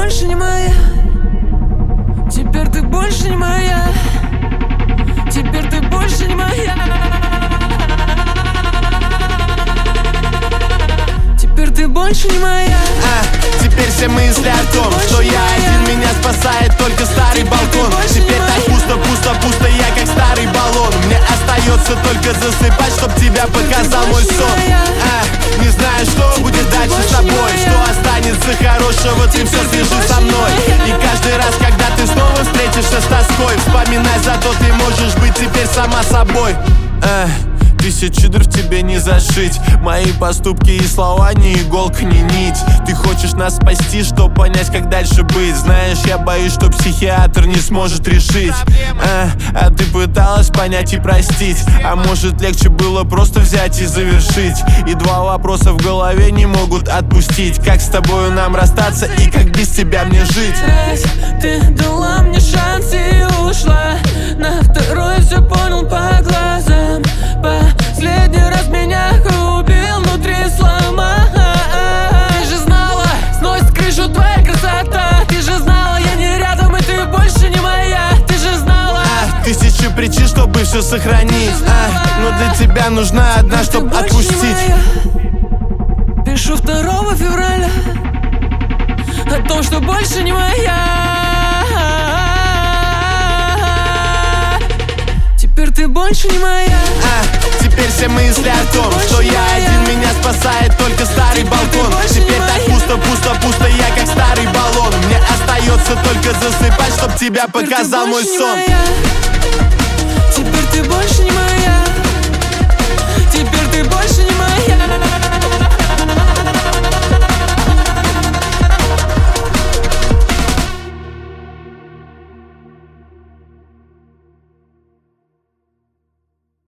больше не моя. Теперь ты больше не моя. Теперь ты больше не моя. Теперь ты больше не моя. Теперь все мысли о том, что я один, меня спасает только старый балкон. Теперь так пусто, пусто, пусто, я как старый баллон. Мне остается только засыпать, чтоб тебя показал мой сон. Не знаю, что будет дальше с тобой, что останется хорошего, ты все свяжи со мной. И каждый раз, когда ты снова встретишься с тоской, вспоминай, зато ты можешь быть теперь сама собой. Тысячи дыр в тебе не зашить. Мои поступки и слова не иголка, не нить. Ты хочешь нас спасти, чтоб понять, как дальше быть. Знаешь, я боюсь, что психиатр не сможет решить. А ты пыталась понять и простить. А может, легче было просто взять и завершить. И два вопроса в голове не могут отпустить: как с тобою нам расстаться и как без тебя мне жить? Ты дала мне шанс и ушла. На второй все понял по глазам. Последний раз меня убил, внутри сломал. Ты же знала, сносит крышу твоя красота. Ты же знала, я не рядом, и ты больше не моя. Ты же знала. Тысячи причин, чтобы все сохранить. Но для тебя нужна одна, чтоб отпустить. Пишу 2 февраля о том, что больше не моя. Теперь ты больше не моя. Теперь все мысли о том, что я один, меня спасает только старый балкон. Теперь так пусто, пусто, пусто, я как старый баллон. Мне остается только засыпать, чтоб тебя показал мой сон. Теперь ты больше не моя.